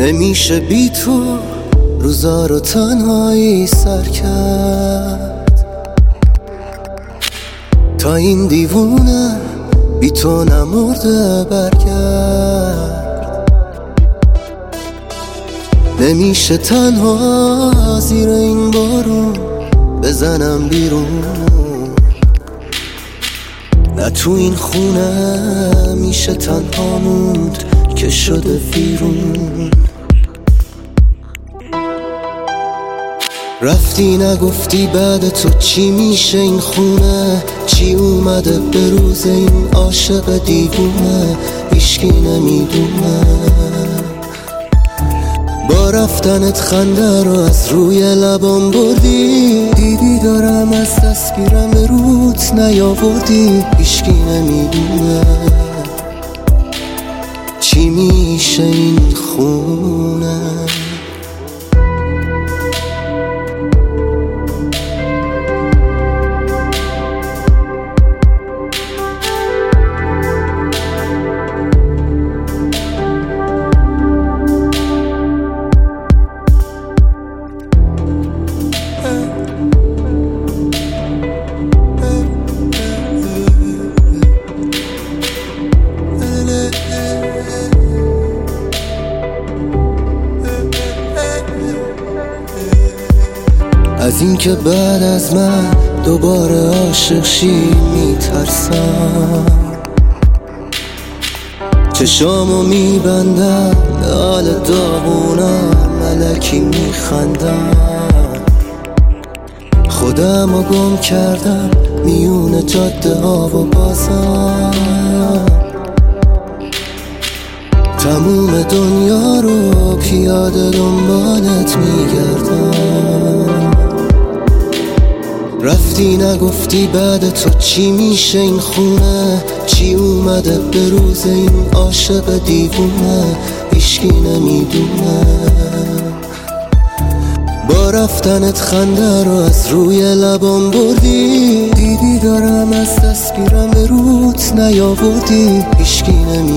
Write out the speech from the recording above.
نمیشه بی تو روزا رو تنهایی سر کرد. تا این دیوونه بی تو نمرده برگرد. نمیشه تنها زیر این بارون بزنم بیرون، نه تو این خونه میشه تنها موند که شده ویرون. رفتی نگفتی بعد تو چی میشه این خونه، چی اومده به روز این عاشق دیوونه، هیچکی نمیدونه. با رفتنت خنده رو از روی لبام بردی، دیدی دارم از دست میرم روت نیاوردی، هیچکی نمیدونه چی میشه این خونه. از این که بعد از من دوباره عاشق شی میترسم، چشامو میبندم به حال داغونم ملکی میخندم. خودمو گم کردم میون جاده ها و بازم، تموم دنیا رو پیاده دنبالت میگردم. رفتی نگفتی بعد تو چی میشه این خونه، چی اومده به روز این عاشق دیوونه، هیچکی نمیدونه. با رفتنت خنده رو از روی لبام بردی، دیدی دارم از دست میرم روت نیاوردی، هیچکی نمیدونه